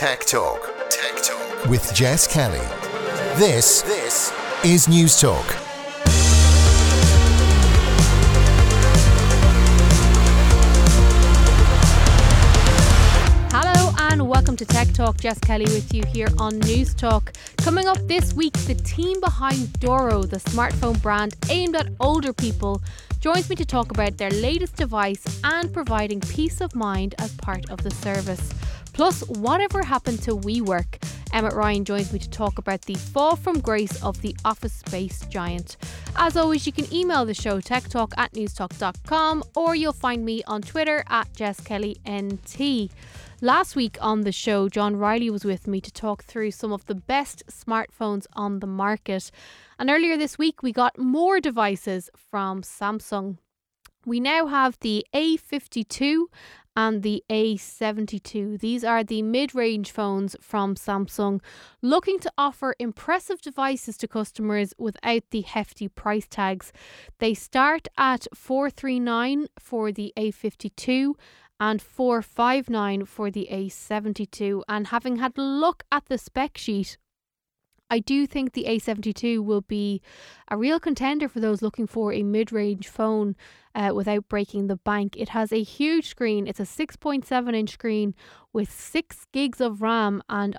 Tech Talk. Tech Talk with Jess Kelly. This is News Talk. Hello and welcome to Tech Talk. Jess Kelly with you here on News Talk. Coming up this week, the team behind Doro, the smartphone brand aimed at older people, joins me to talk about their latest device and providing peace of mind as part of the service. Plus, whatever happened to WeWork? Emmett Ryan joins me to talk about the fall from grace of the office space giant. As always, you can email the show techtalk@newstalk.com, or you'll find me on Twitter @JessKellyNT. Last week on the show, John Riley was with me to talk through some of the best smartphones on the market. And earlier this week, we got more devices from Samsung. We now have the A52 and the A72. These are the mid-range phones from Samsung, looking to offer impressive devices to customers without the hefty price tags. They start at $439 for the A52 and $459 for the A72. And having had a look at the spec sheet, I do think the A72 will be a real contender for those looking for a mid-range phone without breaking the bank. It has a huge screen. It's a 6.7-inch screen with 6 gigs of RAM and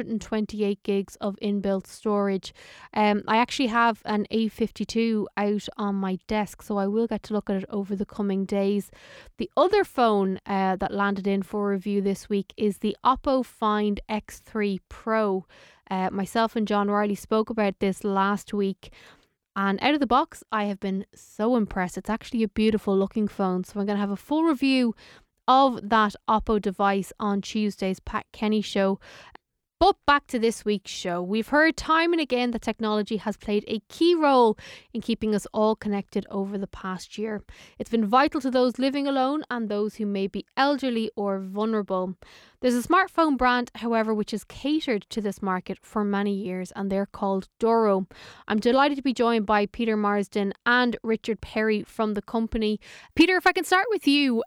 128 gigs of inbuilt storage. I actually have an A52 out on my desk, so I will get to look at it over the coming days. The other phone that landed in for review this week is the Oppo Find X3 Pro. Myself and John Riley spoke about this last week, and out of the box I have been so impressed. It's actually a beautiful looking phone, so I'm going to have a full review of that Oppo device on Tuesday's Pat Kenny show. But back to this week's show. We've heard time and again that technology has played a key role in keeping us all connected over the past year. It's been vital to those living alone and those who may be elderly or vulnerable. There's a smartphone brand, however, which has catered to this market for many years, and they're called Doro. I'm delighted to be joined by Peter Marsden and Richard Perry from the company. Peter, if I can start with you.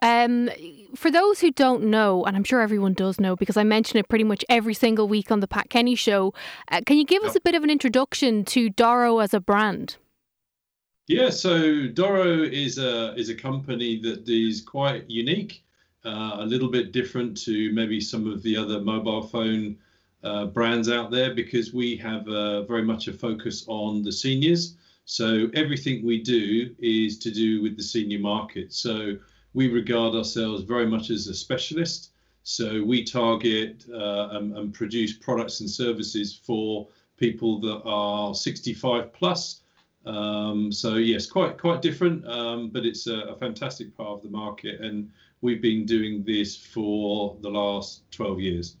For those who don't know, and I'm sure everyone does know because I mention it pretty much every single week on the Pat Kenny show, can you give us a bit of an introduction to Doro as a brand? Yeah, so Doro is a company that is quite unique. A little bit different to maybe some of the other mobile phone brands out there, because we have very much a focus on the seniors. So everything we do is to do with the senior market. So we regard ourselves very much as a specialist. So we target and produce products and services for people that are 65 plus. So yes, quite different, but it's a fantastic part of the market, and we've been doing this for the last 12 years.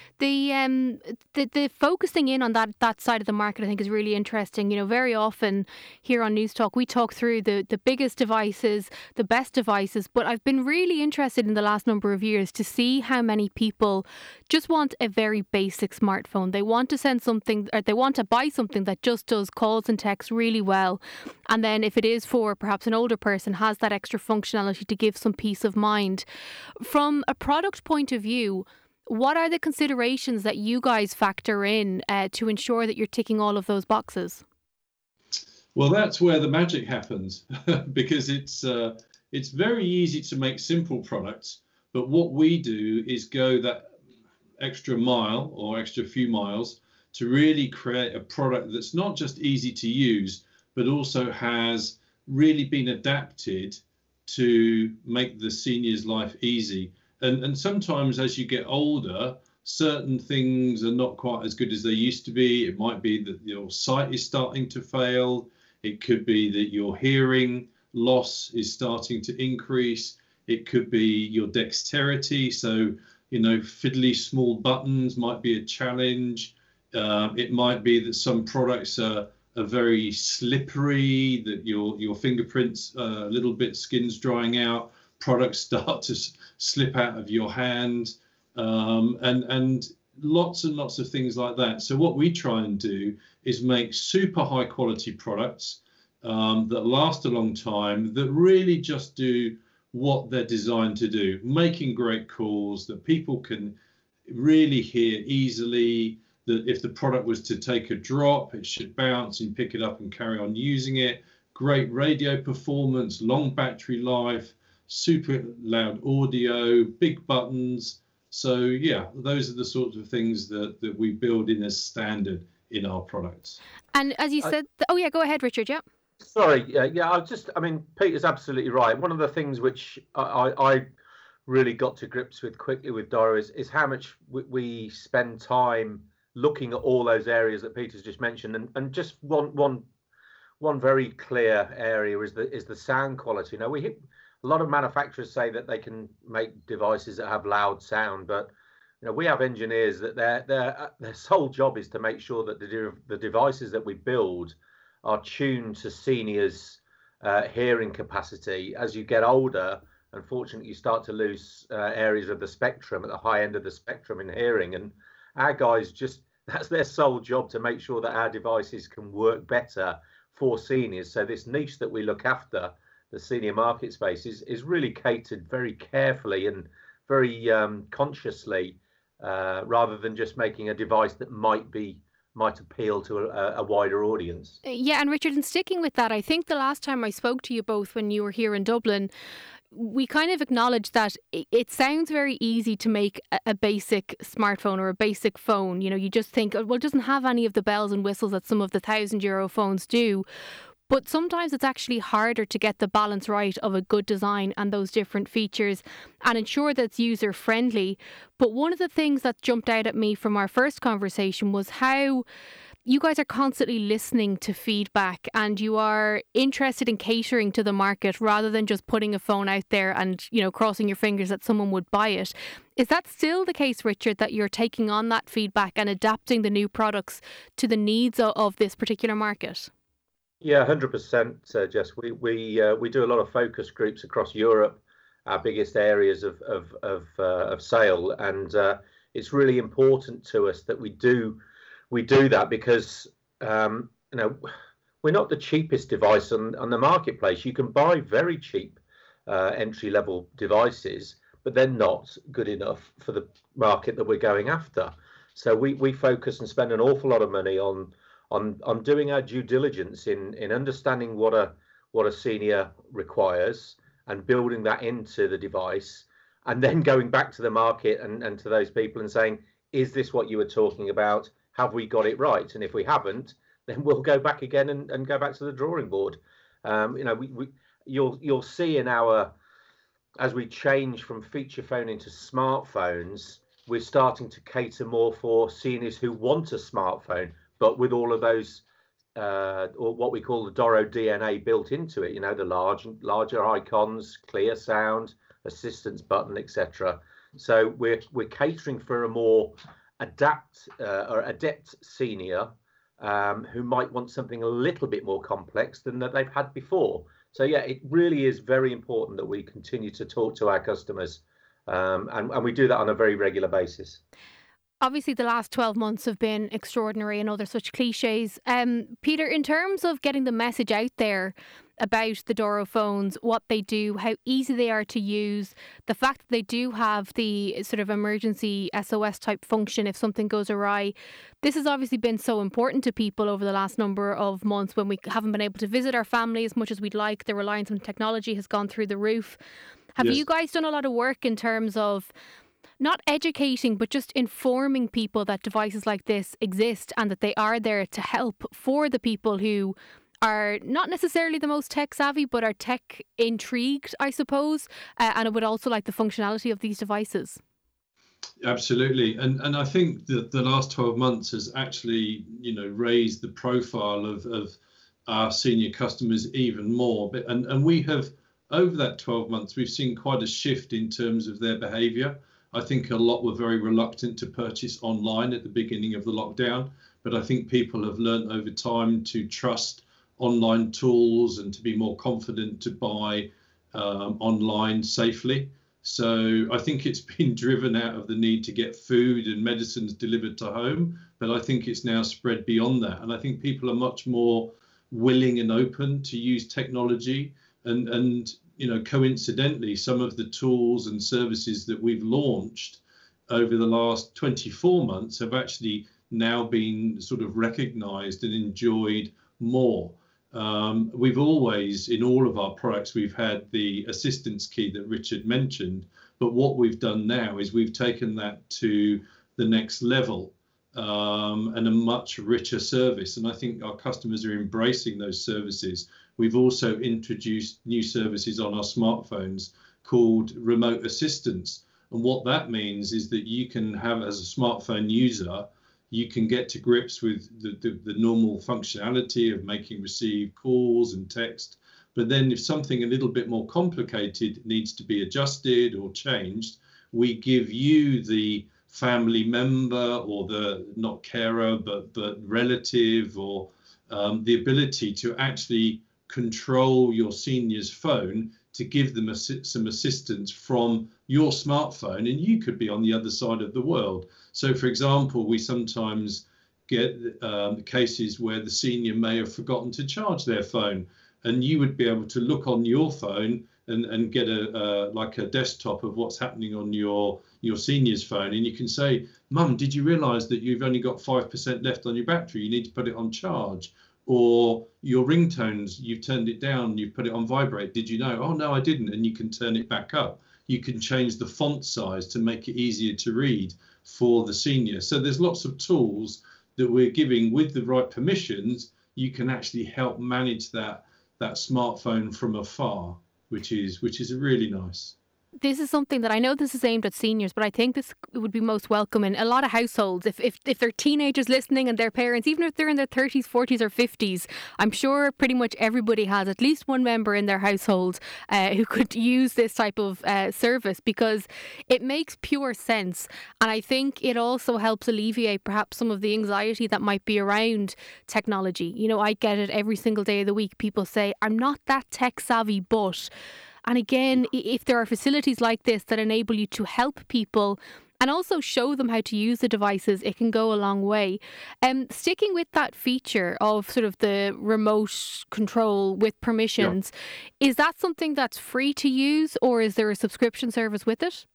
The focusing in on that side of the market, I think, is really interesting. You know, very often here on News Talk, we talk through the biggest devices, the best devices, but I've been really interested in the last number of years to see how many people just want a very basic smartphone. They want to send something, or they want to buy something that just does calls and texts really well. And then if it is for perhaps an older person, has that extra functionality to give some peace of mind. From a product point of view, what are the considerations that you guys factor in to ensure that you're ticking all of those boxes? Well, that's where the magic happens, because it's very easy to make simple products, but what we do is go that extra mile or extra few miles to really create a product that's not just easy to use, but also has really been adapted to make the senior's life easy. And sometimes as you get older, certain things are not quite as good as they used to be. It might be that your sight is starting to fail. It could be that your hearing loss is starting to increase. It could be your dexterity. So, you know, fiddly small buttons might be a challenge. It might be that some products are very slippery, that your fingerprints a little bit, skin's drying out. Products start to slip out of your hand, and lots and lots of things like that. So what we try and do is make super high quality products that last a long time, that really just do what they're designed to do, making great calls that people can really hear easily. That if the product was to take a drop, it should bounce and pick it up and carry on using it. Great radio performance, long battery life, super loud audio, big buttons. So yeah, those are the sorts of things that we build in as standard in our products. And as you said, oh yeah, go ahead, Richard. Yeah. Sorry, yeah. Peter's absolutely right. One of the things which I really got to grips with quickly with Doro is how much we spend time looking at all those areas that Peter's just mentioned, and just one very clear area is the sound quality. Now, a lot of manufacturers say that they can make devices that have loud sound, but we have engineers that their sole job is to make sure that the devices that we build are tuned to seniors' hearing capacity. As you get older, unfortunately, you start to lose areas of the spectrum at the high end of the spectrum in hearing, and our guys that's their sole job, to make sure that our devices can work better for seniors. So this niche that we look after, the senior market space, is really catered very carefully and very consciously, rather than just making a device that might appeal to a wider audience. Yeah, and Richard, and sticking with that, I think the last time I spoke to you both when you were here in Dublin, we kind of acknowledged that it sounds very easy to make a basic smartphone or a basic phone. You just think, well, it doesn't have any of the bells and whistles that some of the €1,000 phones do. But sometimes it's actually harder to get the balance right of a good design and those different features and ensure that it's user friendly. But one of the things that jumped out at me from our first conversation was how you guys are constantly listening to feedback and you are interested in catering to the market rather than just putting a phone out there and, crossing your fingers that someone would buy it. Is that still the case, Richard, that you're taking on that feedback and adapting the new products to the needs of this particular market? Yeah, 100%, Jess. We do a lot of focus groups across Europe, our biggest areas of sale, and it's really important to us that we do that because we're not the cheapest device on the marketplace. You can buy very cheap entry level devices, but they're not good enough for the market that we're going after. So we focus and spend an awful lot of money on doing our due diligence in understanding what a senior requires and building that into the device, and then going back to the market and to those people and saying, is this what you were talking about? Have we got it right? And if we haven't, then we'll go back again and go back to the drawing board. You'll see as we change from feature phone into smartphones, we're starting to cater more for seniors who want a smartphone, but with all of those, or what we call the Doro DNA built into it. The larger icons, clear sound, assistance button, etc. So we're catering for a more adept senior who might want something a little bit more complex than that they've had before. So yeah, it really is very important that we continue to talk to our customers, and we do that on a very regular basis. Obviously, the last 12 months have been extraordinary and other such cliches. Peter, in terms of getting the message out there about the Doro phones, what they do, how easy they are to use, the fact that they do have the sort of emergency SOS type function if something goes awry, this has obviously been so important to people over the last number of months when we haven't been able to visit our family as much as we'd like. The reliance on technology has gone through the roof. Have you guys done a lot of work in terms of not educating, but just informing people that devices like this exist and that they are there to help for the people who are not necessarily the most tech savvy, but are tech intrigued, I suppose, and would also like the functionality of these devices? Absolutely. And I think that the last 12 months has actually, raised the profile of our senior customers even more. And we have, over that 12 months, we've seen quite a shift in terms of their behavior. I think a lot were very reluctant to purchase online at the beginning of the lockdown, but I think people have learned over time to trust online tools and to be more confident to buy online safely. So I think it's been driven out of the need to get food and medicines delivered to home, but I think it's now spread beyond that. And I think people are much more willing and open to use technology and coincidentally, some of the tools and services that we've launched over the last 24 months have actually now been sort of recognised and enjoyed more. We've always, in all of our products, we've had the assistance key that Richard mentioned, but what we've done now is we've taken that to the next level, and a much richer service. And I think our customers are embracing those services. We've also introduced new services on our smartphones called remote assistance. And what that means is that you can have, as a smartphone user, you can get to grips with the normal functionality of making receive calls and text. But then if something a little bit more complicated needs to be adjusted or changed, we give you, the family member or the not carer, but relative, or the ability to actually control your senior's phone to give them some assistance from your smartphone, and you could be on the other side of the world. So, for example, we sometimes get cases where the senior may have forgotten to charge their phone, and you would be able to look on your phone and get a desktop of what's happening on your senior's phone, and you can say, "Mum, did you realise that you've only got 5% left on your battery? You need to put it on charge." Or your ringtones, you've turned it down, you've put it on vibrate. Did you know? "Oh, no, I didn't." And you can turn it back up. You can change the font size to make it easier to read for the senior. So there's lots of tools that we're giving with the right permissions. You can actually help manage that smartphone from afar, which is really nice. This is something that I know this is aimed at seniors, but I think this would be most welcome in a lot of households. If they're teenagers listening and their parents, even if they're in their 30s, 40s or 50s, I'm sure pretty much everybody has at least one member in their household who could use this type of service, because it makes pure sense. And I think it also helps alleviate perhaps some of the anxiety that might be around technology. You know, I get it every single day of the week. People say, "I'm not that tech savvy, but..." And again, if there are facilities like this that enable you to help people and also show them how to use the devices, it can go a long way. Sticking with that feature of sort of the remote control with permissions, Is that something that's free to use, or is there a subscription service with it?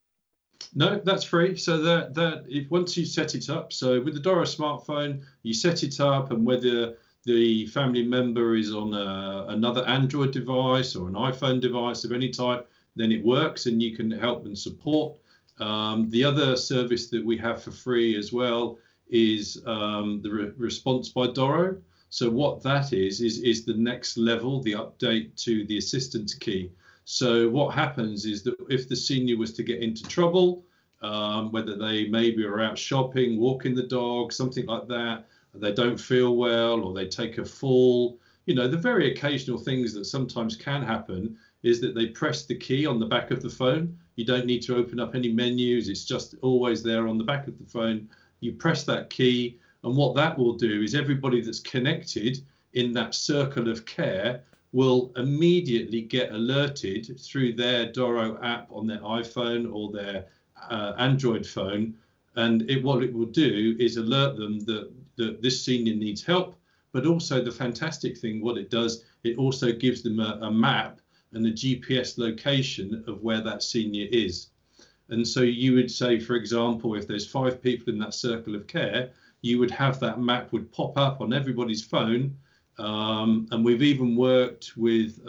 No, that's free. So that if once you set it up, so with the Doro smartphone, you set it up, and whether the family member is on another Android device or an iPhone device of any type, then it works and you can help and support. The other service that we have for free as well is the Response by Doro. So what that is the next level, the update to the assistance key. So what happens is that if the senior was to get into trouble, whether they maybe are out shopping, walking the dog, something like that, they don't feel well, or they take a fall, you know, the very occasional things that sometimes can happen is that they press the key on the back of the phone. You don't need to open up any menus. It's just always there on the back of the phone. You press that key, and what that will do is everybody that's connected in that circle of care will immediately get alerted through their Doro app on their iPhone or their Android phone. And what it will do is alert them that this senior needs help, but also the fantastic thing, what it does, it also gives them a map and a GPS location of where that senior is. And so you would say, for example, if there's 5 people in that circle of care, you would have that map would pop up on everybody's phone. And we've even worked with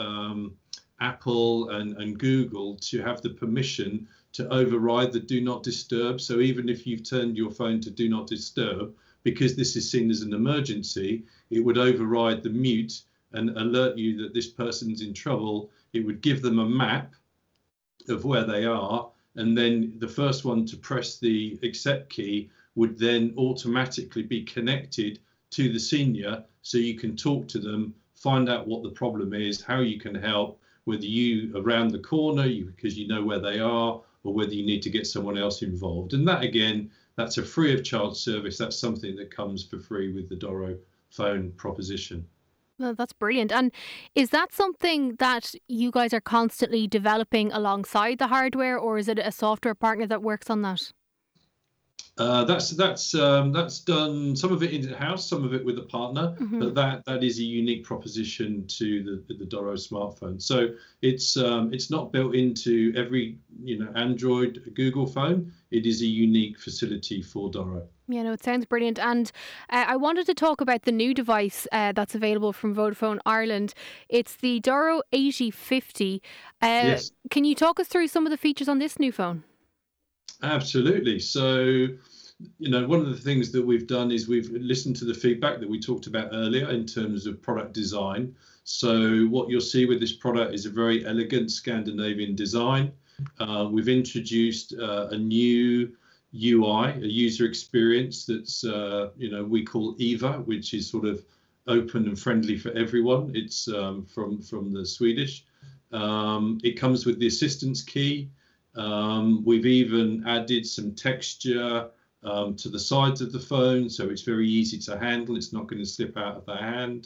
Apple and Google to have the permission to override the do not disturb. So even if you've turned your phone to do not disturb, because this is seen as an emergency, it would override the mute and alert you that this person's in trouble. It would give them a map of where they are, and then the first one to press the accept key would then automatically be connected to the senior, so you can talk to them, find out what the problem is, how you can help, whether you around the corner because you know where they are, or whether you need to get someone else involved. And that, again, that's a free of charge service. That's something that comes for free with the Doro phone proposition. Well, that's brilliant. And is that something that you guys are constantly developing alongside the hardware, or is it a software partner that works on that? That's done some of it in house, some of it with a partner, but that is a unique proposition to the Doro smartphone. So it's not built into every Android Google phone. It is a unique facility for Doro. Yeah, no, it sounds brilliant. And I wanted to talk about the new device that's available from Vodafone Ireland. It's the Doro 8050. Yes. Can you talk us through some of the features on this new phone? Absolutely. So, one of the things that we've done is we've listened to the feedback that we talked about earlier in terms of product design. So what you'll see with this product is a very elegant Scandinavian design. We've introduced a new UI, a user experience that's, we call Eva, which is sort of open and friendly for everyone. It's from the Swedish. It comes with the assistance key. We've even added some texture to the sides of the phone, so it's very easy to handle. It's not going to slip out of the hand.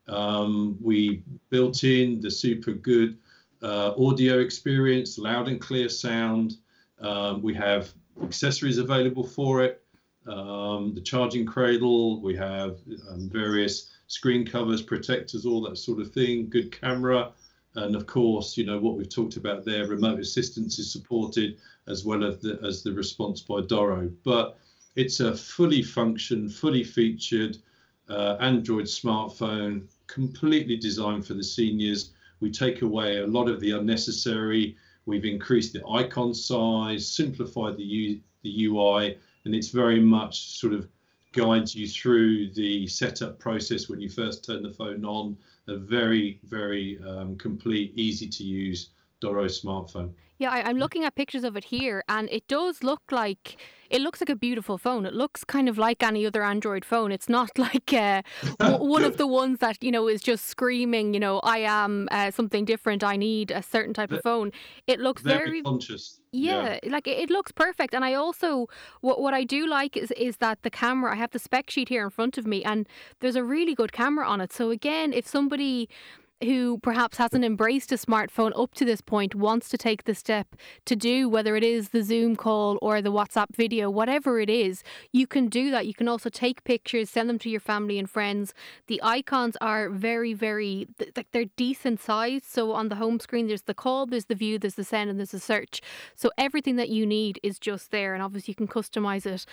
We built in the super good audio experience, loud and clear sound. We have accessories available for it. The charging cradle, we have various screen covers, protectors, all that sort of thing, good camera. And of course, what we've talked about there, remote assistance is supported as well as the response by Doro. But it's a fully functioned, fully featured Android smartphone, completely designed for the seniors. We take away a lot of the unnecessary. We've increased the icon size, simplified the UI, and it's very much sort of guides you through the setup process when you first turn the phone on. A very, very complete, easy to use Doro smartphone. Yeah, I'm looking at pictures of it here, and it does look like a beautiful phone. It looks kind of like any other Android phone. It's not like one of the ones that is just screaming, I am something different. I need a certain type of phone. It looks very conscious. Yeah, like it looks perfect. And I also what I do like is that the camera. I have the spec sheet here in front of me, and there's a really good camera on it. So again, if somebody who perhaps hasn't embraced a smartphone up to this point wants to take the step to do, whether it is the Zoom call or the WhatsApp video, whatever it is, you can do that. You can also take pictures, send them to your family and friends. The icons are very, very, they're decent size. So on the home screen, there's the call, there's the view, there's the send, and there's the search. So everything that you need is just there, and obviously you can customize it.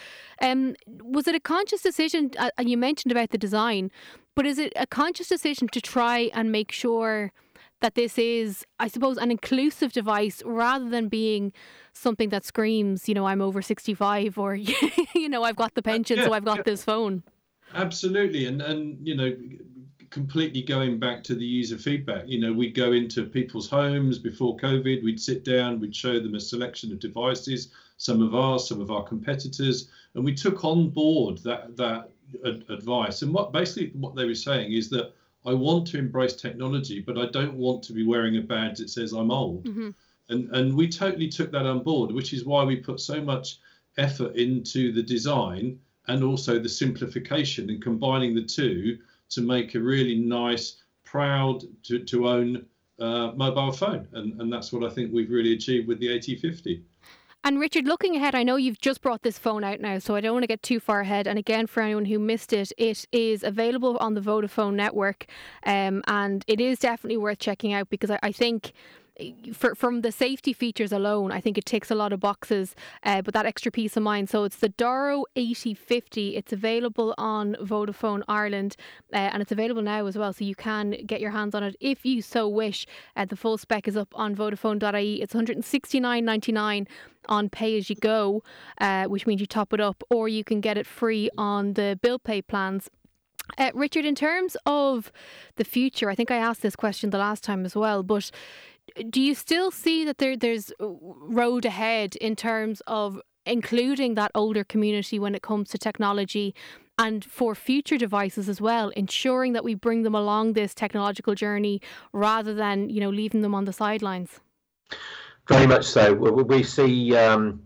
Was it a conscious decision, and you mentioned about the design, but is it a conscious decision to try and make sure that this is, I suppose, an inclusive device rather than being something that screams, I'm over 65 or, I've got the pension, so I've got this phone? Absolutely. And completely going back to the user feedback, we'd go into people's homes before COVID, we'd sit down, we'd show them a selection of devices, some of ours, some of our competitors, and we took on board that advice. And what they were saying is that I want to embrace technology, but I don't want to be wearing a badge that says I'm old. Mm-hmm. And we totally took that on board, which is why we put so much effort into the design and also the simplification and combining the two to make a really nice, proud to own mobile phone. And that's what I think we've really achieved with the 8050. And Richard, looking ahead, I know you've just brought this phone out now, so I don't want to get too far ahead. And again, for anyone who missed it, it is available on the Vodafone network, and it is definitely worth checking out because I think from the safety features alone, I think it ticks a lot of boxes, but that extra peace of mind. So it's the Doro 8050. It's available on Vodafone Ireland, and it's available now as well, so you can get your hands on it if you so wish. The full spec is up on Vodafone.ie. It's $169.99 on pay as you go, which means you top it up, or you can get it free on the bill pay plans. Richard, in terms of the future, I think I asked this question the last time as well, but do you still see that there's road ahead in terms of including that older community when it comes to technology, and for future devices as well, ensuring that we bring them along this technological journey rather than leaving them on the sidelines? Very much so. We see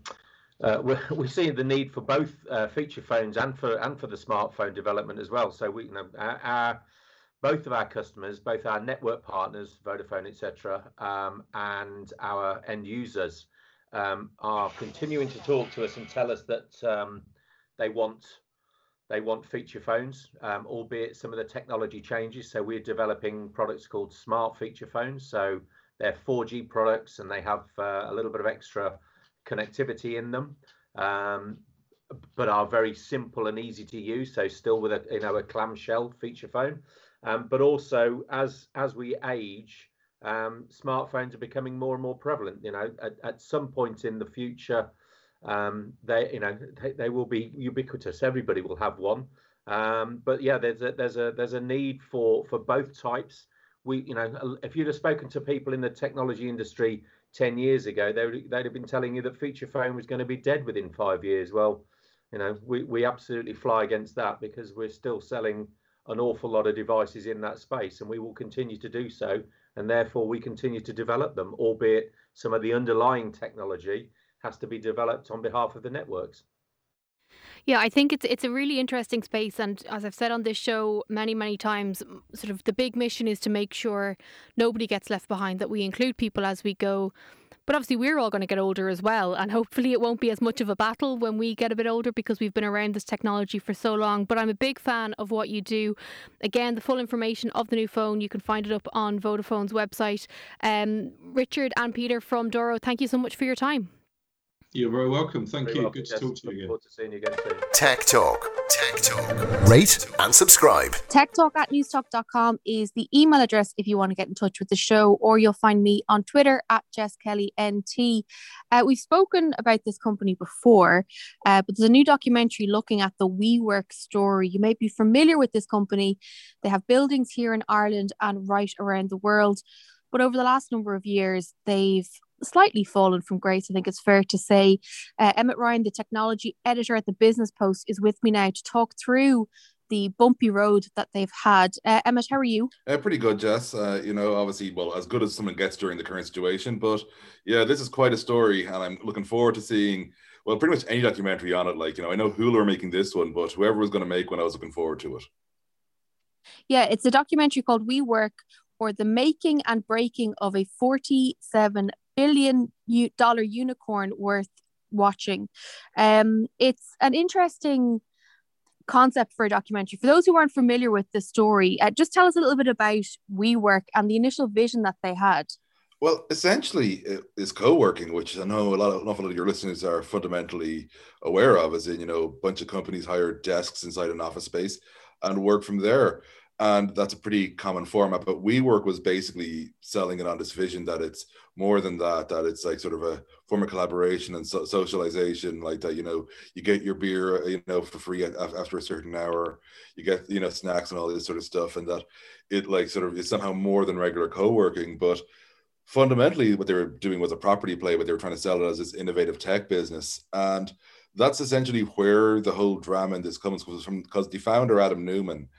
we see the need for both feature phones and for the smartphone development as well. So we both of our customers, both our network partners, Vodafone, etc., and our end users are continuing to talk to us and tell us that they want feature phones, albeit some of the technology changes. So we're developing products called smart feature phones. So they're 4G products, and they have a little bit of extra connectivity in them, but are very simple and easy to use. So still with a clamshell feature phone, but also as we age, smartphones are becoming more and more prevalent. At some point in the future, they will be ubiquitous. Everybody will have one. But yeah, there's a need for both types. If you'd have spoken to people in the technology industry 10 years ago, they'd have been telling you that feature phone was going to be dead within 5 years. Well, we absolutely fly against that, because we're still selling an awful lot of devices in that space, and we will continue to do so, and therefore we continue to develop them, albeit some of the underlying technology has to be developed on behalf of the networks. Yeah, I think it's a really interesting space, and as I've said on this show many times, sort of the big mission is to make sure nobody gets left behind, that we include people as we go. But obviously we're all going to get older as well, and hopefully it won't be as much of a battle when we get a bit older, because we've been around this technology for so long. But I'm a big fan of what you do. Again, the full information of the new phone, you can find it up on Vodafone's website. Richard and Peter from Doro, thank you so much for your time. You're very welcome. Thank you. Welcome. Good to talk to you again. Look forward to seeing you again soon. Tech Talk. Rate and subscribe. techtalk@newstalk.com is the email address if you want to get in touch with the show, or you'll find me on Twitter @JessKellyNT. We've spoken about this company before, but there's a new documentary looking at the WeWork story. You may be familiar with this company. They have buildings here in Ireland and right around the world. But over the last number of years, they've slightly fallen from grace, I think it's fair to say. Emmett Ryan, the technology editor at the Business Post, is with me now to talk through the bumpy road that they've had. Emmett, how are you? Pretty good, Jess. Obviously, well, as good as someone gets during the current situation. But yeah, this is quite a story, and I'm looking forward to seeing, well, pretty much any documentary on it. I know Hulu are making this one, but whoever was going to make one, I was looking forward to it. Yeah, it's a documentary called WeWork, or the making and breaking of a $47 billion unicorn worth watching. It's an interesting concept for a documentary. For those who aren't familiar with the story, just tell us a little bit about WeWork and the initial vision that they had. Well, essentially, it's co-working, which I know an awful lot of your listeners are fundamentally aware of, as in, a bunch of companies hire desks inside an office space and work from there. And that's a pretty common format. But WeWork was basically selling it on this vision that it's more than that it's like sort of a form of collaboration and socialization, like that, you get your beer, for free after a certain hour, you get, snacks and all this sort of stuff. And that it like sort of is somehow more than regular co-working. But fundamentally what they were doing was a property play, but they were trying to sell it as this innovative tech business. And that's essentially where the whole drama in this comes from, because the founder, Adam Neumann,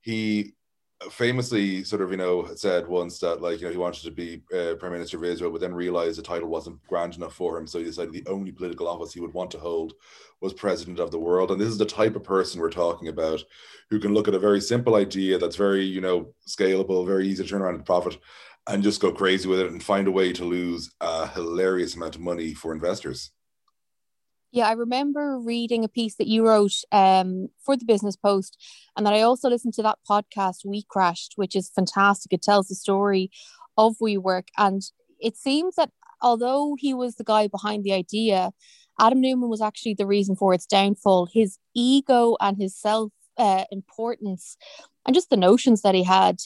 he famously sort of, said once that, he wanted to be Prime Minister of Israel, but then realized the title wasn't grand enough for him. So he decided the only political office he would want to hold was President of the world. And this is the type of person we're talking about, who can look at a very simple idea that's very, scalable, very easy to turn around and profit, and just go crazy with it and find a way to lose a hilarious amount of money for investors. Yeah, I remember reading a piece that you wrote for the Business Post, and that I also listened to that podcast, We Crashed, which is fantastic. It tells the story of WeWork, and it seems that although he was the guy behind the idea, Adam Neumann was actually the reason for its downfall. His ego and his self-importance and just the notions that he had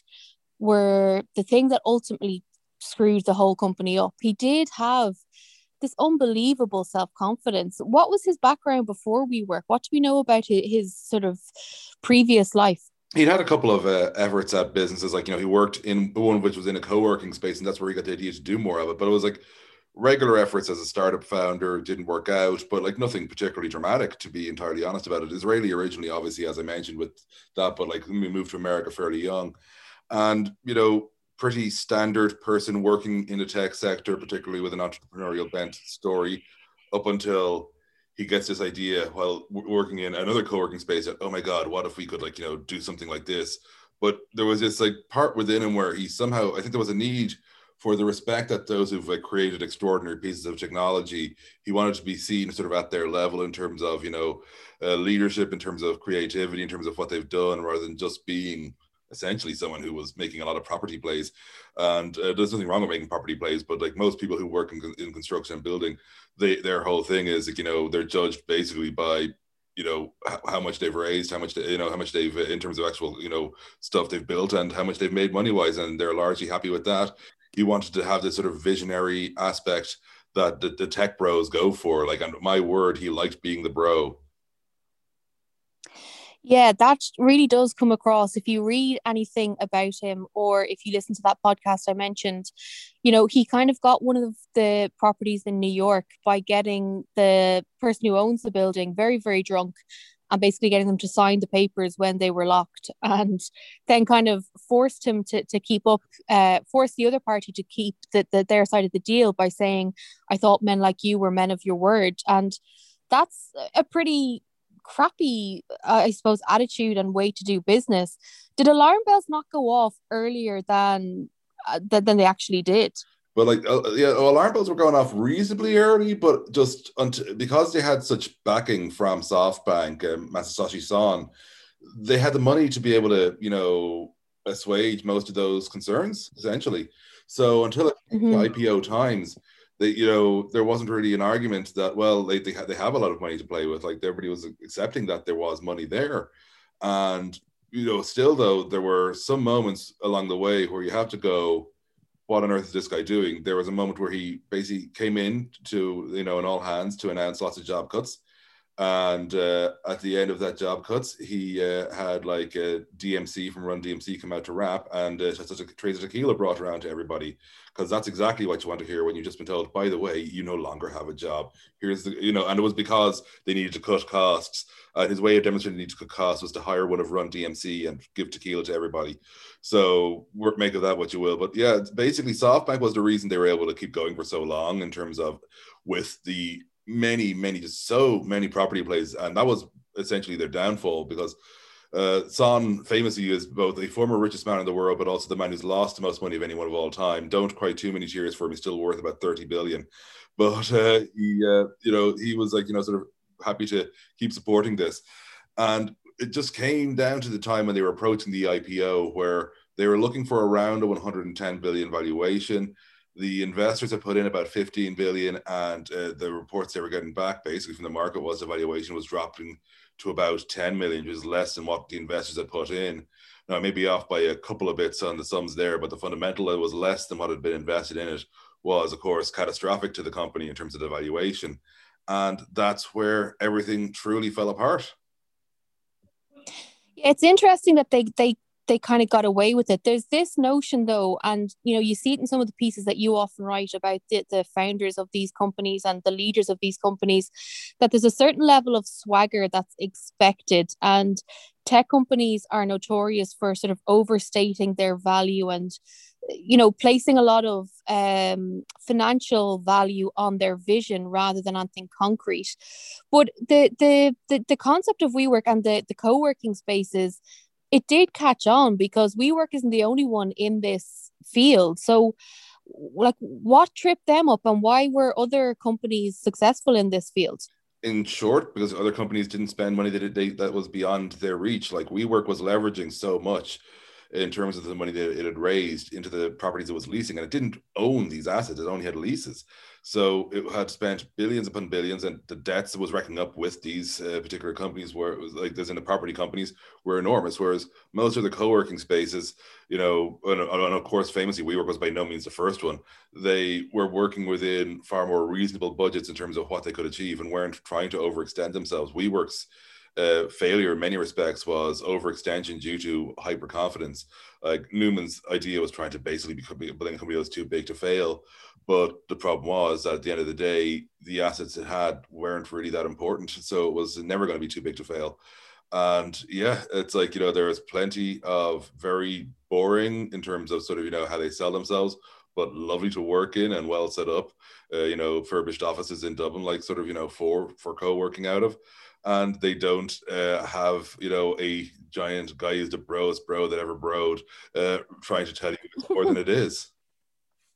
were the thing that ultimately screwed the whole company up. He did have this unbelievable self-confidence. What was his background before WeWork? What do we know about his sort of previous life? He'd had a couple of efforts at businesses, he worked in one which was in a co-working space, and that's where he got the idea to do more of it. But it was regular efforts as a startup founder, didn't work out, but nothing particularly dramatic, to be entirely honest about it. Israeli originally, obviously, as I mentioned with that, but we moved to America fairly young. And, pretty standard person working in the tech sector, particularly with an entrepreneurial bent story, up until he gets this idea while working in another co-working space that, oh my God, what if we could do something like this? But there was this part within him where he somehow, I think there was a need for the respect that those who've like created extraordinary pieces of technology, he wanted to be seen sort of at their level in terms of, leadership, in terms of creativity, in terms of what they've done, rather than just being essentially someone who was making a lot of property plays. And there's nothing wrong with making property plays, but like most people who work in construction and building, their whole thing is, they're judged basically by, how much they've raised, how much they've in terms of actual, stuff they've built, and how much they've made money wise, and they're largely happy with that. He wanted to have this sort of visionary aspect that the tech bros go for. Like, and my word, he liked being the bro. Yeah, that really does come across. If you read anything about him, or if you listen to that podcast I mentioned, he kind of got one of the properties in New York by getting the person who owns the building very, very drunk, and basically getting them to sign the papers when they were locked, and then kind of forced him to keep up, forced the other party to keep their side of the deal by saying, "I thought men like you were men of your word." And that's a pretty crappy, I suppose, attitude and way to do business. Did alarm bells not go off earlier than they actually did? Well, alarm bells were going off reasonably early, but just because they had such backing from SoftBank, Masayoshi Son, they had the money to be able to, assuage most of those concerns, essentially. So until IPO times, there wasn't really an argument that, well, they have a lot of money to play with. Like, everybody was accepting that there was money there. And, still though, there were some moments along the way where you have to go, what on earth is this guy doing? There was a moment where he basically came in to, in all hands to announce lots of job cuts. And at the end of that job cuts, he had like a DMC from Run DMC come out to rap, and such a trays of tequila brought around to everybody, because that's exactly what you want to hear when you've just been told, by the way, you no longer have a job. Here's the, and it was because they needed to cut costs. His way of demonstrating the need to cut costs was to hire one of Run DMC and give tequila to everybody. So make of that what you will. But yeah, basically SoftBank was the reason they were able to keep going for so long, in terms of with the just so many property plays, and that was essentially their downfall, because Son famously is both the former richest man in the world, but also the man who's lost the most money of anyone of all time. Don't cry too many tears for him; he's still worth about 30 billion. But he was like, sort of happy to keep supporting this, and it just came down to the time when they were approaching the IPO, where they were looking for around a 110 billion valuation. The investors had put in about 15 billion, and the reports they were getting back basically from the market was the valuation was dropping to about 10 million, which is less than what the investors had put in. Now, maybe off by a couple of bits on the sums there, but the fundamental was less than what had been invested in it was, of course, catastrophic to the company in terms of the valuation. And that's where everything truly fell apart. It's interesting that they kind of got away with it. There's this notion though, and you see it in some of the pieces that you often write about the founders of these companies and the leaders of these companies, that there's a certain level of swagger that's expected, and tech companies are notorious for sort of overstating their value and placing a lot of financial value on their vision rather than anything concrete. But the concept of WeWork and the co-working spaces, it did catch on because WeWork isn't the only one in this field. So, like, what tripped them up, and why were other companies successful in this field? In short, because other companies didn't spend money that was beyond their reach. Like, WeWork was leveraging so much in terms of the money that it had raised into the properties it was leasing, and it didn't own these assets, it only had leases. So it had spent billions upon billions, and the debts it was racking up with these particular companies, where it was like there's in the property companies, were enormous. Whereas most of the co-working spaces, and of course famously WeWork was by no means the first one, they were working within far more reasonable budgets in terms of what they could achieve, and weren't trying to overextend themselves. WeWork's failure in many respects was overextension due to hyper confidence. Like, Newman's idea was trying to basically building a company that was too big to fail, but the problem was that at the end of the day, the assets it had weren't really that important, so it was never going to be too big to fail. And yeah, it's like, there is plenty of very boring in terms of sort of how they sell themselves, but lovely to work in and well set up, furbished offices in Dublin, like sort of for co-working out of. And they don't have, a giant guy who's the broest bro that ever broed trying to tell you it's more than it is.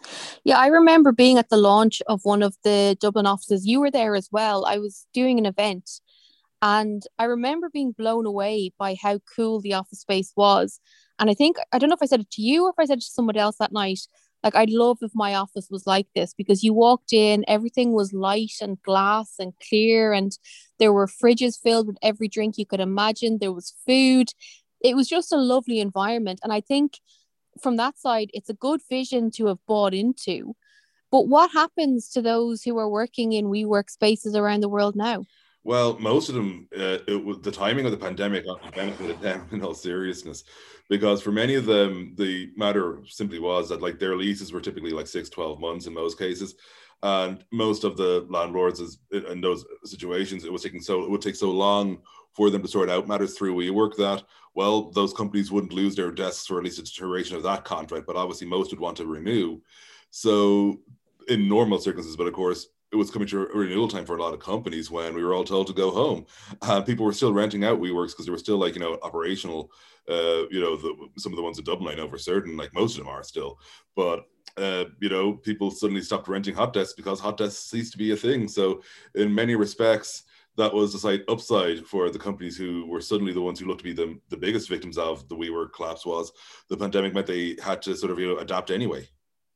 Yeah, I remember being at the launch of one of the Dublin offices. You were there as well. I was doing an event, and I remember being blown away by how cool the office space was. And I don't know if I said it to you or if I said it to somebody else that night. Like, I'd love if my office was like this, because you walked in, everything was light and glass and clear, and there were fridges filled with every drink you could imagine. There was food. It was just a lovely environment. And I think from that side, it's a good vision to have bought into. But what happens to those who are working in WeWork spaces around the world now? Well, most of them, it was the timing of the pandemic actually benefited them in all seriousness, because for many of them, the matter simply was that like their leases were typically like 6-12 months in most cases. And most of the landlords in those situations, it would take so long for them to sort out matters through WeWork that, well, those companies wouldn't lose their desks for at least a duration of that contract, but obviously most would want to renew. So in normal circumstances, but of course, it was coming to a renewal time for a lot of companies when we were all told to go home. People were still renting out WeWorks because they were still like, operational, some of the ones in Dublin, I know for certain, like most of them are still, but people suddenly stopped renting hot desks because hot desks ceased to be a thing. So in many respects, that was a slight upside for the companies who were suddenly the ones who looked to be the biggest victims of the WeWork collapse. Was the pandemic meant they had to sort of adapt anyway.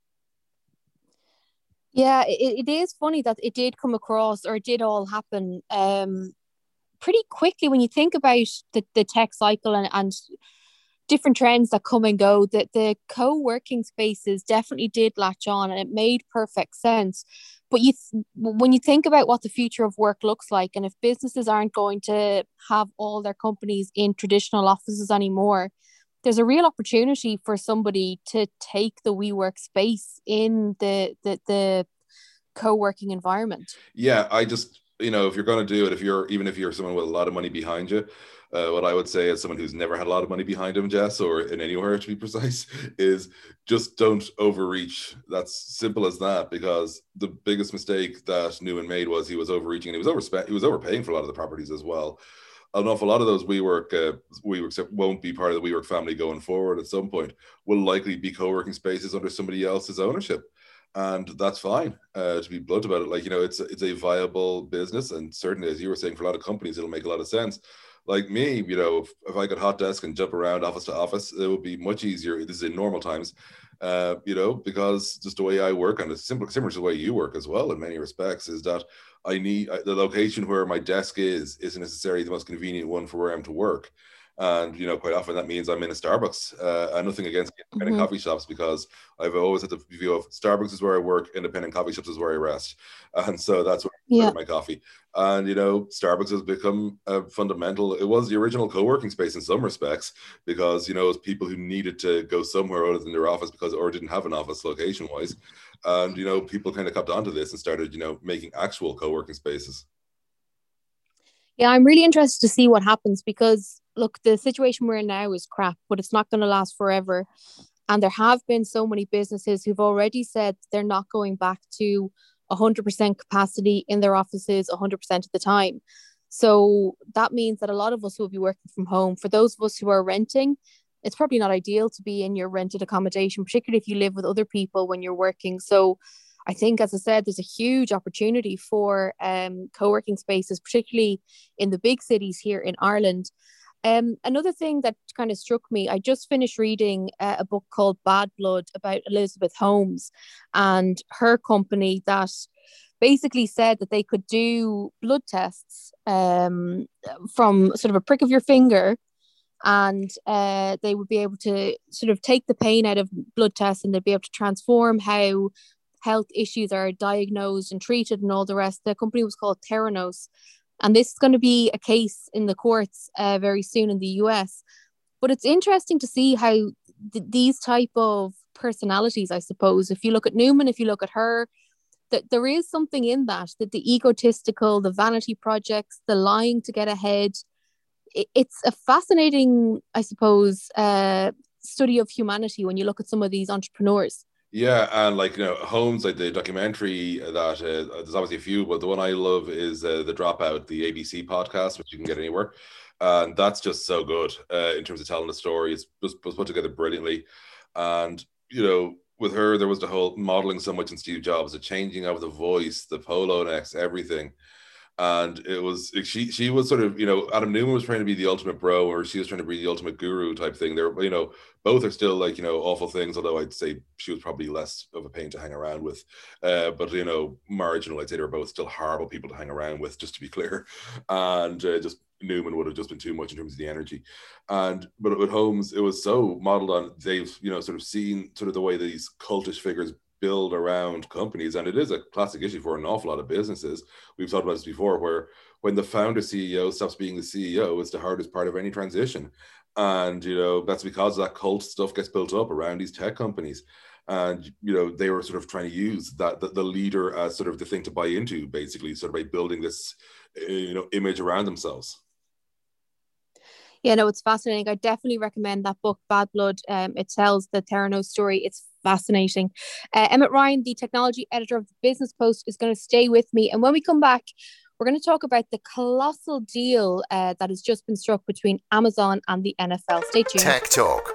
Yeah, it is funny that it did come across, or it did all happen pretty quickly when you think about the tech cycle and different trends that come and go. That the co-working spaces definitely did latch on, and it made perfect sense. But when you think about what the future of work looks like, and if businesses aren't going to have all their companies in traditional offices anymore, there's a real opportunity for somebody to take the WeWork space in the co-working environment. Yeah, I just, if you're going to do it, if you're someone with a lot of money behind you, what I would say as someone who's never had a lot of money behind him, Jess, or in anywhere to be precise, is just don't overreach. That's simple as that, because the biggest mistake that Newman made was he was overreaching, and he was overpaying for a lot of the properties as well. An awful lot of those WeWorks won't be part of the WeWork family going forward at some point, will likely be co-working spaces under somebody else's ownership. And that's fine, to be blunt about it. Like, it's a viable business. And certainly, as you were saying, for a lot of companies, it'll make a lot of sense. Like me, if I got hot desk and jump around office to office, it would be much easier. This is in normal times, because just the way I work, and it's similar to the way you work as well in many respects, is that I need the location where my desk isn't necessarily the most convenient one for where I'm to work. And, quite often that means I'm in a Starbucks. And nothing against independent coffee shops, because I've always had the view of Starbucks is where I work, independent coffee shops is where I rest. And so that's where I get my coffee. And, Starbucks has become fundamental. It was the original co-working space in some respects, because, it was people who needed to go somewhere other than their office or didn't have an office location-wise. And, people kind of copped onto this and started, making actual co-working spaces. Yeah, I'm really interested to see what happens, because look, the situation we're in now is crap, but it's not going to last forever. And there have been so many businesses who've already said they're not going back to 100% capacity in their offices 100% of the time. So that means that a lot of us will be working from home. For those of us who are renting, it's probably not ideal to be in your rented accommodation, particularly if you live with other people when you're working. So I think, as I said, there's a huge opportunity for co-working spaces, particularly in the big cities here in Ireland. Another thing that kind of struck me, I just finished reading a book called Bad Blood about Elizabeth Holmes and her company that basically said that they could do blood tests from sort of a prick of your finger, and they would be able to sort of take the pain out of blood tests, and they'd be able to transform how health issues are diagnosed and treated and all the rest. The company was called Theranos. And this is going to be a case in the courts very soon in the US. But it's interesting to see how these type of personalities, I suppose, if you look at Newman, if you look at her, that there is something in that the egotistical, the vanity projects, the lying to get ahead. It's a fascinating, I suppose, study of humanity when you look at some of these entrepreneurs. Yeah, and Holmes, like the documentary that there's obviously a few, but the one I love is The Dropout, the ABC podcast, which you can get anywhere. And that's just so good in terms of telling the story. It's just put together brilliantly. And, with her, there was the whole modeling so much in Steve Jobs, the changing of the voice, the polo necks, everything. And it was, she was sort of, Adam Newman was trying to be the ultimate bro, or she was trying to be the ultimate guru type thing. They're, both are still like, awful things, although I'd say she was probably less of a pain to hang around with. But, marginal, I'd say they were both still horrible people to hang around with, just to be clear. And just Newman would have just been too much in terms of the energy. But with Holmes, it was so modeled on, they've, sort of seen sort of the way these cultish figures build around companies, and it is a classic issue for an awful lot of businesses. We've talked about this before, where when the founder CEO stops being the CEO, it's the hardest part of any transition. And that's because that cult stuff gets built up around these tech companies. And they were sort of trying to use that the leader as sort of the thing to buy into, basically, sort of by building this image around themselves. Yeah, no, it's fascinating. I definitely recommend that book, Bad Blood. It tells the Theranos story. It's fascinating. Emmett Ryan, the technology editor of the Business Post, is going to stay with me. And when we come back, we're going to talk about the colossal deal that has just been struck between Amazon and the NFL. Stay tuned. Tech Talk.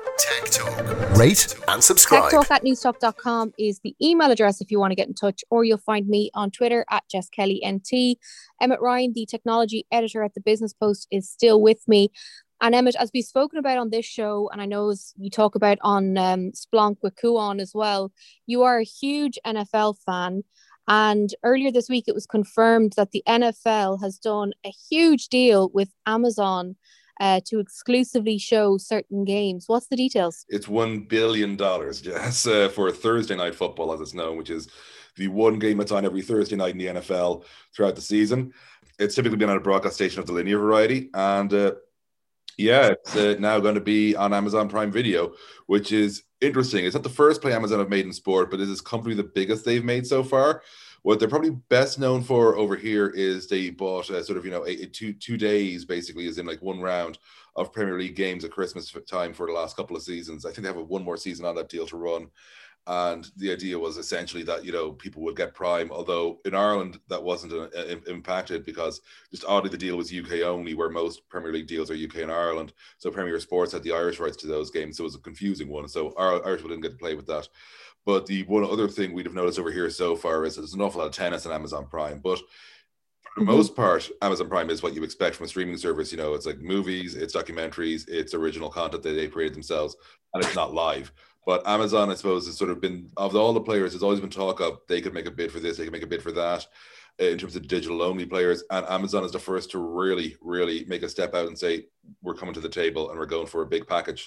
Rate and subscribe. techtalk@newstalk.com is the email address if you want to get in touch, or you'll find me on Twitter @JessKellyNT. Emmett Ryan, the technology editor at the Business Post, is still with me. And Emmett, as we've spoken about on this show, and I know as you talk about on Splunk with Kuon as well, you are a huge NFL fan. And earlier this week, it was confirmed that the NFL has done a huge deal with Amazon to exclusively show certain games. What's the details? It's $1 billion, Jess, for Thursday Night Football, as it's known, which is the one game that's on every Thursday night in the NFL throughout the season. It's typically been on a broadcast station of the linear variety. And it's now going to be on Amazon Prime Video, which is interesting. It's not the first play Amazon have made in sport, but it is comfortably the biggest they've made so far. What they're probably best known for over here is they bought two days, basically, as in like one round of Premier League games at Christmas time for the last couple of seasons. I think they have one more season on that deal to run. And the idea was essentially that, people would get Prime, although in Ireland that wasn't impacted because just oddly the deal was UK only, where most Premier League deals are UK and Ireland. So Premier Sports had the Irish rights to those games. So it was a confusing one. So Irish didn't get to play with that. But the one other thing we'd have noticed over here so far is there's an awful lot of tennis on Amazon Prime. But for the most part, Amazon Prime is what you expect from a streaming service. It's like movies, it's documentaries, it's original content that they created themselves, and it's not live. But Amazon, I suppose, has sort of been, of all the players, there's always been talk of they could make a bid for this, they could make a bid for that in terms of digital-only players. And Amazon is the first to really, really make a step out and say, we're coming to the table and we're going for a big package.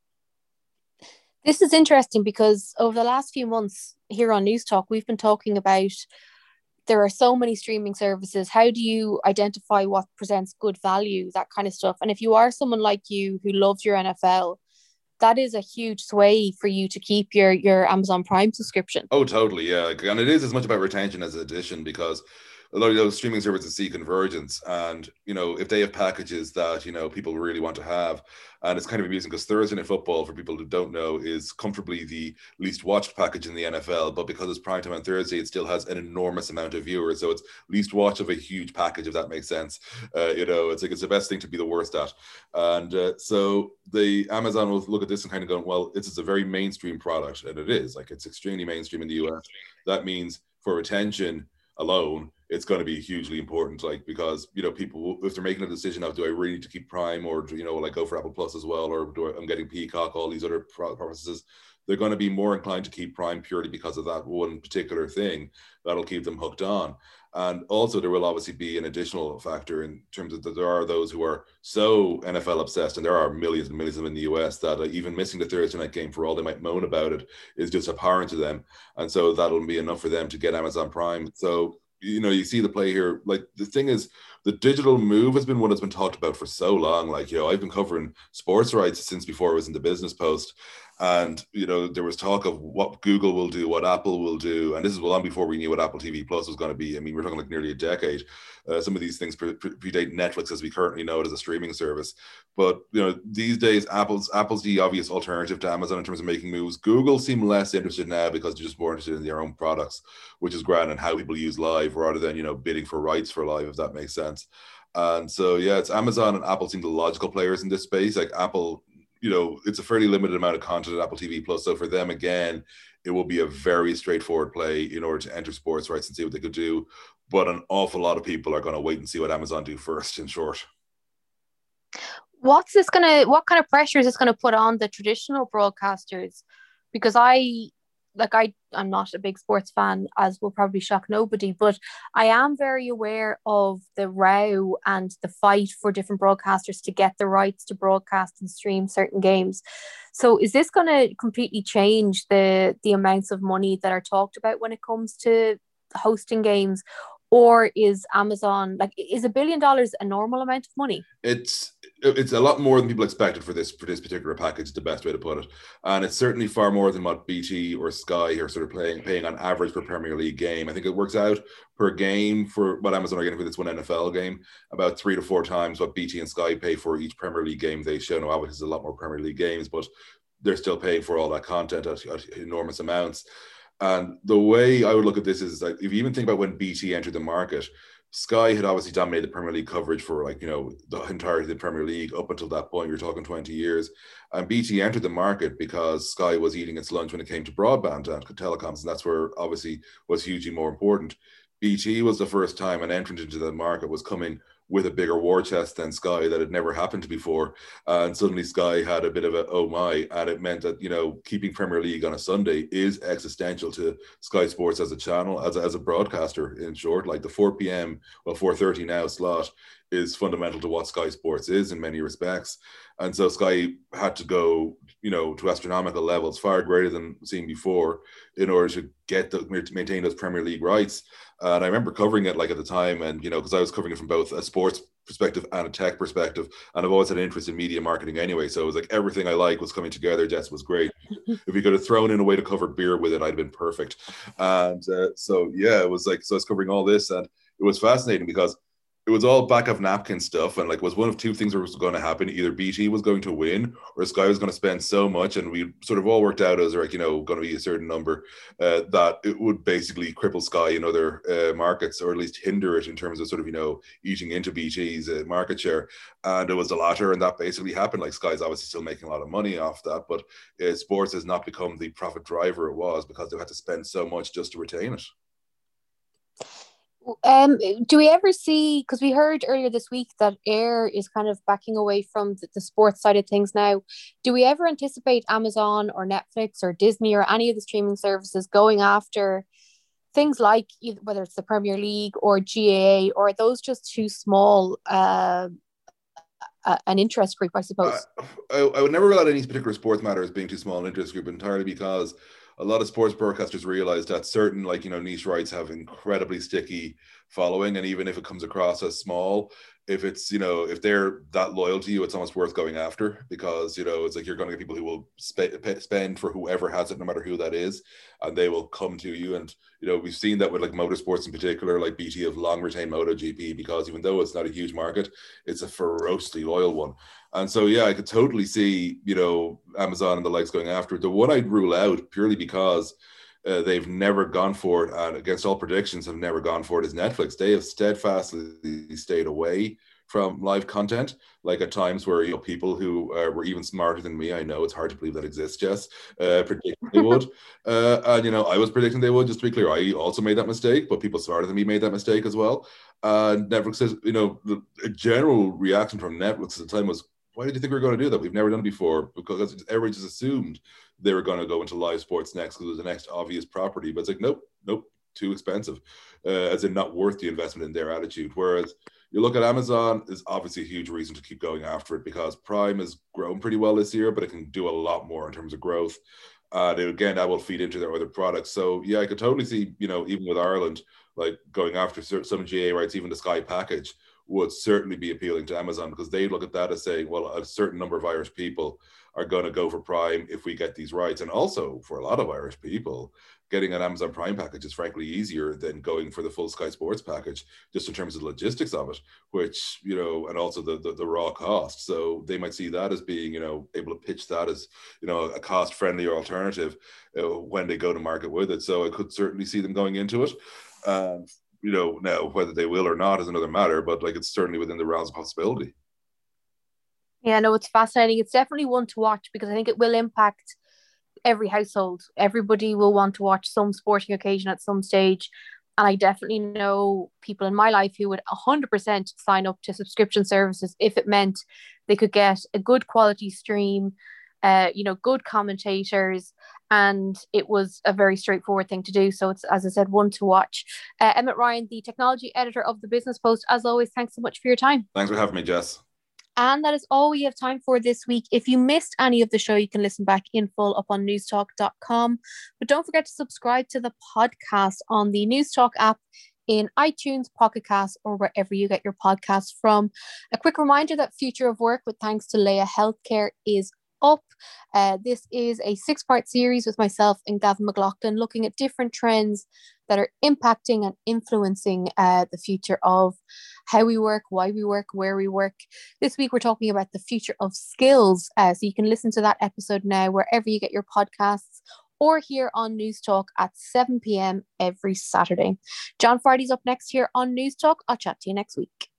This is interesting because over the last few months here on News Talk, we've been talking about there are so many streaming services. How do you identify what presents good value, that kind of stuff? And if you are someone like you who loves your NFL, that is a huge sway for you to keep your Amazon Prime subscription. Oh, totally, yeah. And it is as much about retention as addition, because a lot of those streaming services see convergence, and if they have packages that people really want to have, and it's kind of amusing because Thursday Night Football, for people who don't know, is comfortably the least watched package in the NFL, but because it's primetime on Thursday, it still has an enormous amount of viewers, so it's least watch of a huge package, if that makes sense. It's like it's the best thing to be the worst at, and so the Amazon will look at this and kind of go, well, this is a very mainstream product, and it is, like, it's extremely mainstream in the US. That means for retention alone, it's going to be hugely important, like, because people, if they're making a decision of, do I really need to keep Prime, or will I go for Apple Plus as well, or I'm getting Peacock, all these other processes, they're going to be more inclined to keep Prime purely because of that one particular thing that'll keep them hooked on. And also there will obviously be an additional factor in terms of that there are those who are so NFL obsessed, and there are millions and millions of them in the US, that even missing the Thursday night game, for all they might moan about it, is just abhorrent to them. And so that'll be enough for them to get Amazon Prime. So you see the play here. Like, the thing is, the digital move has been one that's been talked about for so long. Like, I've been covering sports rights since before I was in the Business Post. And, there was talk of what Google will do, what Apple will do. And this is long before we knew what Apple TV Plus was going to be. I mean, we're talking like nearly a decade. Some of these things predate Netflix as we currently know it as a streaming service. But, these days, Apple's the obvious alternative to Amazon in terms of making moves. Google seem less interested now because they're just more interested in their own products, which is grand, and how people use live rather than, bidding for rights for live, if that makes sense. And so, it's Amazon and Apple seem the logical players in this space. Like, Apple it's a fairly limited amount of content at Apple TV Plus. So for them, again, it will be a very straightforward play in order to enter sports rights and see what they could do. But an awful lot of people are going to wait and see what Amazon do first, in short. What kind of pressure is this going to put on the traditional broadcasters? Because I'm not a big sports fan, as will probably shock nobody, but I am very aware of the row and the fight for different broadcasters to get the rights to broadcast and stream certain games. So is this going to completely change the amounts of money that are talked about when it comes to hosting games? Or is Amazon, is $1 billion a normal amount of money? It's a lot more than people expected for this particular package, the best way to put it. And it's certainly far more than what BT or Sky are sort of paying on average per Premier League game. I think it works out per game for what Amazon are getting for this one NFL game, about 3 to 4 times what BT and Sky pay for each Premier League game they show. Now, obviously, there's a lot more Premier League games, but they're still paying for all that content at enormous amounts. And the way I would look at this is, like, if you even think about when BT entered the market, Sky had obviously dominated Premier League coverage for the entirety of the Premier League up until that point. You're talking 20 years. And BT entered the market because Sky was eating its lunch when it came to broadband and telecoms. And that's where obviously was hugely more important. BT was the first time an entrant into the market was coming with a bigger war chest than Sky that had never happened before. And suddenly Sky had a bit of a, oh my, and it meant that, keeping Premier League on a Sunday is existential to Sky Sports as a channel, as a broadcaster, in short. Like the 4 p.m., 4:30 now slot is fundamental to what Sky Sports is in many respects. And so Sky had to go, to astronomical levels, far greater than seen before, in order to maintain those Premier League rights. And I remember covering it at the time, and because I was covering it from both a sports perspective and a tech perspective, and I've always had an interest in media marketing anyway. So it was like everything I like was coming together. Jess was great. If you could have thrown in a way to cover beer with it, I'd have been perfect. And it was I was covering all this, and it was fascinating because it was all back of napkin stuff, and it was one of two things that was going to happen. Either BT was going to win, or Sky was going to spend so much, and we sort of all worked out as going to be a certain number that it would basically cripple Sky in other markets, or at least hinder it in terms of eating into BT's market share. And it was the latter, and that basically happened. Sky's obviously still making a lot of money off that, but sports has not become the profit driver it was because they had to spend so much just to retain it. Do we ever see, because we heard earlier this week that Air is kind of backing away from the sports side of things now, do we ever anticipate Amazon or Netflix or Disney or any of the streaming services going after things like whether it's the Premier League or GAA, or are those just too small an interest group, I suppose? I would never rule out any particular sports matter as being too small an interest group, entirely because a lot of sports broadcasters realize that certain niche rights have incredibly sticky following, and even if it comes across as small, if it's if they're that loyal to you, it's almost worth going after, because it's you're going to get people who will spend for whoever has it, no matter who that is, and they will come to you. And we've seen that with motorsports in particular. BT have long retained MotoGP because even though it's not a huge market, it's a ferociously loyal one. And so, I could totally see, Amazon and the likes going after it. The one I'd rule out, purely because they've never gone for it, and against all predictions have never gone for it, is Netflix. They have steadfastly stayed away from live content, at times where people who were even smarter than me, I know it's hard to believe that exists, Jess, predicted they would. And I was predicting they would, just to be clear. I also made that mistake, but people smarter than me made that mistake as well. Netflix says, the general reaction from Netflix at the time was, why did you think we were going to do that? We've never done it before, because everyone just assumed they were going to go into live sports next because it was the next obvious property. But it's nope, too expensive, as in not worth the investment in their attitude. Whereas you look at Amazon, is obviously a huge reason to keep going after it, because Prime has grown pretty well this year, but it can do a lot more in terms of growth. Again, that will feed into their other products. So I could totally see, even with Ireland, going after some GA rights, even the Sky package would certainly be appealing to Amazon, because they look at that as saying, well, a certain number of Irish people are going to go for Prime if we get these rights. And also, for a lot of Irish people, getting an Amazon Prime package is frankly easier than going for the full Sky Sports package, just in terms of the logistics of it, which, and also the raw cost. So they might see that as being, able to pitch that as, a cost-friendly alternative when they go to market with it. So I could certainly see them going into it. Now whether they will or not is another matter, but it's certainly within the realms of possibility. Yeah, no, it's fascinating. It's definitely one to watch because I think it will impact every household. Everybody will want to watch some sporting occasion at some stage. And I definitely know people in my life who would 100% sign up to subscription services if it meant they could get a good quality stream, good commentators, and it was a very straightforward thing to do. So it's, as I said, one to watch. Emmett Ryan, the technology editor of the Business Post, as always, thanks so much for your time. Thanks for having me, Jess. And that is all we have time for this week. If you missed any of the show, you can listen back in full up on newstalk.com. But don't forget to subscribe to the podcast on the Newstalk app in iTunes, Pocket Cast, or wherever you get your podcasts from. A quick reminder that Future of Work with Thanks to Leia Healthcare is up. This is a 6-part series with myself and Gavin McLaughlin looking at different trends that are impacting and influencing the future of how we work, why we work, where we work. This week we're talking about the future of skills. So you can listen to that episode now wherever you get your podcasts or here on Newstalk at 7 p.m. every Saturday. John Fardy's up next here on Newstalk. I'll chat to you next week.